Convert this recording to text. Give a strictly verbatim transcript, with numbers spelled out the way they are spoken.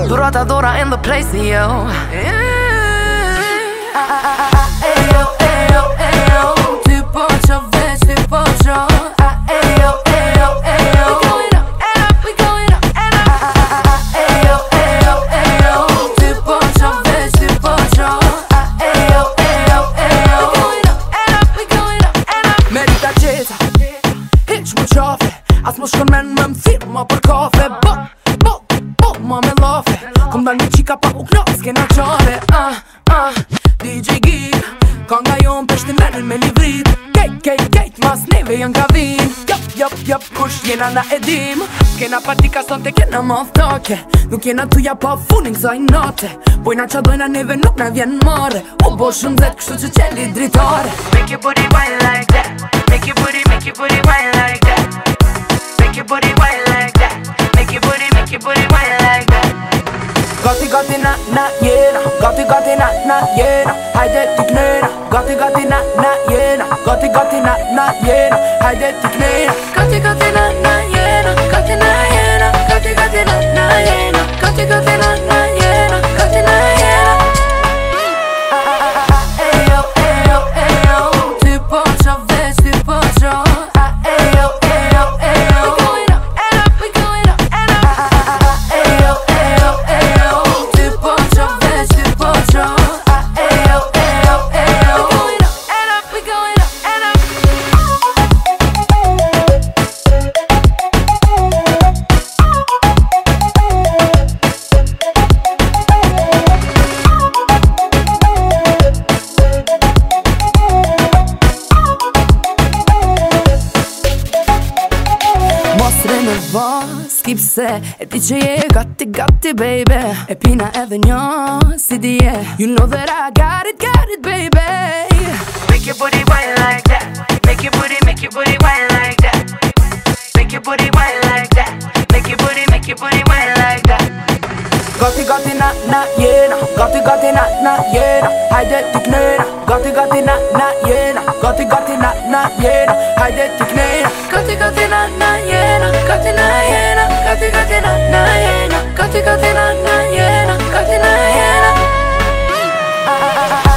Brotadora in the place, yo. Yeah. Ayo, ayo, ayo. Ty po qo veç, ty po qo. Ayo, ayo, ayo. We going up and up, we going up and up. Ayo, ayo, ayo. Ty po qo veç, ty po qo. Ayo, ayo, ayo. We going up and up, we going up and up. Merita qeta, hiq mu qafe. As mu shkon men më m'thirë ma për kafe. Bo, bo, bo, ma me lafe. Kom dal me qika pa u knas, kena qare. Ah, ah, D J Geek Kanga jon peshti merrin me livrit. Kejt, kejt, kejt, mas neve jën ka vin. Jop, jop, jop, kush jena na edim. Kena partika sonte, kena maftake. Nuk jena tuja pa funin kësaj nate. Pojna qa dojna neve nuk na vjen mare. U bo shumë zet, kështu që qeli dritare. Make your booty wine like that. Make your booty, make your booty wine like that. Make your booty wine like that. Make your booty, make your booty wine like that. Gati gati na na jena, gati gati na na jena. Hajde t'i knena, gati gati na na jena. Gati gati na na jena, hajde t'i knena. Gati gati na na jena, gati na jena. Gati gati na na jena, gati gati na na jena. Gati na jena. Ayo, ayo, ayo. Ty po qo veç, ty po qo. Ayo, ayo, ayo. We going up and up, we going up and up. Ayo, ayo, ayo. Ty po qo veç, ty po qo. Ayo, ayo, ayo. We going up and up, we going up and up. Mos renervos, ki pse e ti që je gati gati baby. E pina edhe një si dje. You know that I got it, got it baby. Make your booty wine like that. Make your booty, make your booty wine like that. Make your booty wine like that. Make your booty, make your booty wine like that. Gati gati na na jena, gati gati na na jena. Hajde t'i knena, gati gati na na jena. Gati gati na na jena, hajde t'i knena. Gati gati na na jena, gati na jena. Gati gati na na jena, gati gati na na jena. Gati na jena.